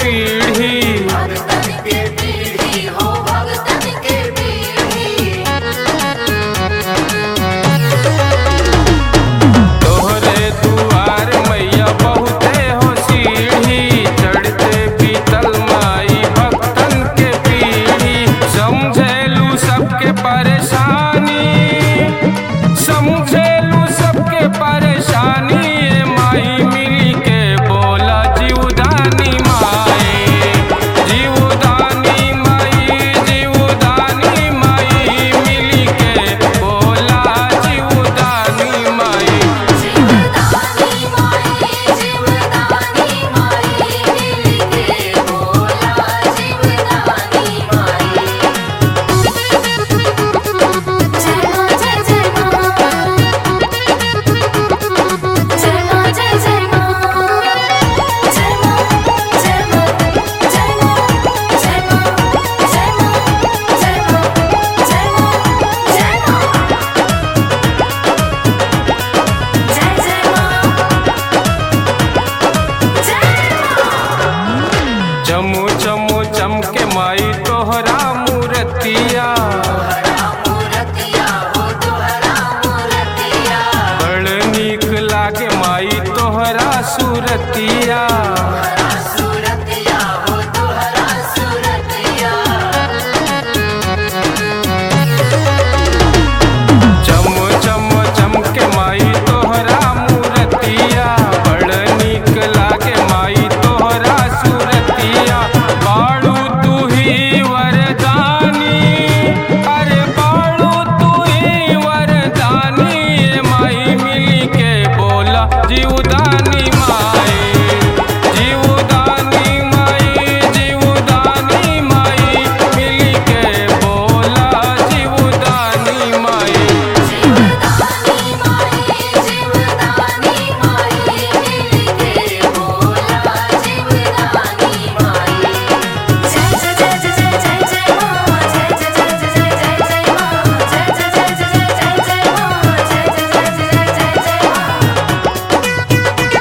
पीढ़ी। भगतन के पीढ़ी हो भगतन के पीढ़ी। तोहरे दुआर मैया बहुते हो सीढ़ी, चढ़ते बीतल माई भक्तन के पीढ़ी। समझेलू सबके परेशानी, समझेलू सबके परेशानी। ये माई मिली के बोला जीवदानी माई, जीवदानी माई, जीवदानी माई मिली के बोला जीवदानी माई। जीवदानी माई जीवदानी माई मिल के बोला जीवदानी माई। जय मां जय जय मां, जय मां जय जय मां, जय मां जय मां, जय मां जय मां, जय मां जय मां, जय मां जय मां, जय जय मां, जय मां। चमू चमू चमके माई तोहरा मूर्तिया, तोहरा मूर्तिया हो तोहरा मूर्तिया। बड़ नीक लागे माई तोहरा सूरतिया। तोहरा सूरतिया हो तोहरा सूरतिया। चम चम चमके माई तोहरा मूर्तिया, बड़ नीक लागे माई तोहरा सूरतिया। बाड़ू तू ही वरदानी, अरे बाड़ू तू ही वरदानी। ये माई मिली के बोला जीवदानी माई, जीवदानी माई, जीवदानी माई मिली के बोला जीवदानी माई। जीवदानी माई जीवदानी माई मिल के बोला जीवदानी माई। जय जय जय जय जय जय मां, जय जय जय जय जय जय मां, जय जय जय जय जय जय मां, जय जय जय जय जय जय मां।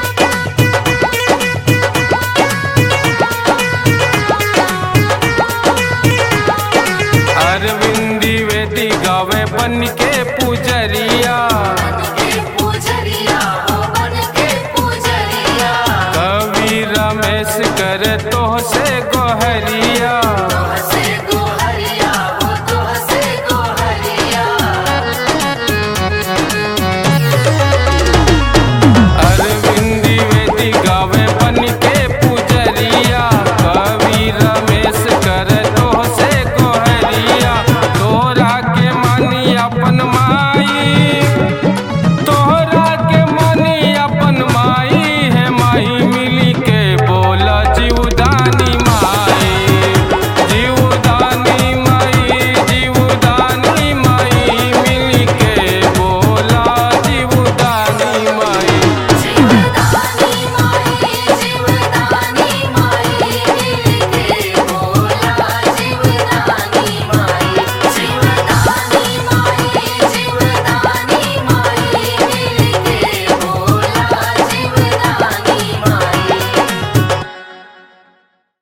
अरविंदी वेदी गावे बन के पुजरिया, बन के पूजरिया हो बन के पूजरिया। कवि रमेश करे तोह से गोहरिया।